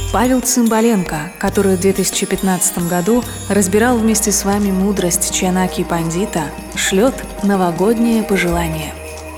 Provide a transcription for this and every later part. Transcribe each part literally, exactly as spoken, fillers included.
Павел Цымбаленко, который в две тысячи пятнадцатом году разбирал вместе с вами мудрость Чанаки Пандита, шлет новогоднее пожелание.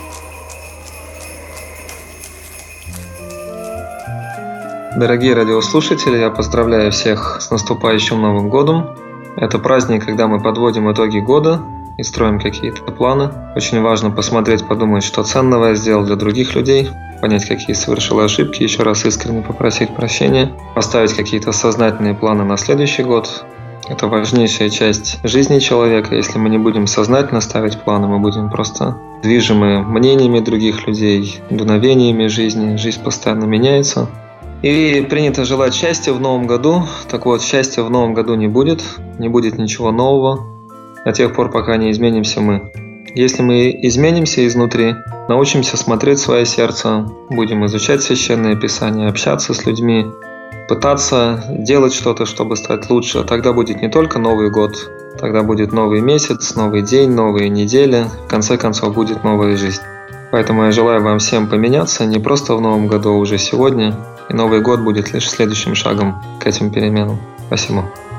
Дорогие радиослушатели, я поздравляю всех с наступающим Новым годом. Это праздник, когда мы подводим итоги года и строим какие-то планы. Очень важно посмотреть, подумать, что ценного я сделал для других людей, понять, какие совершил ошибки, еще раз искренне попросить прощения, поставить какие-то сознательные планы на следующий год. Это важнейшая часть жизни человека. Если мы не будем сознательно ставить планы, мы будем просто движимы мнениями других людей, дуновениями жизни. Жизнь постоянно меняется. И принято желать счастья в новом году. Так вот, счастья в новом году не будет, не будет ничего нового до тех пор, пока не изменимся мы. Если мы изменимся изнутри, научимся смотреть в свое сердце, будем изучать Священное Писание, общаться с людьми, пытаться делать что-то, чтобы стать лучше, тогда будет не только Новый год, тогда будет новый месяц, новый день, новые недели, в конце концов будет новая жизнь. Поэтому я желаю вам всем поменяться не просто в новом году, а уже сегодня. И Новый год будет лишь следующим шагом к этим переменам. Спасибо.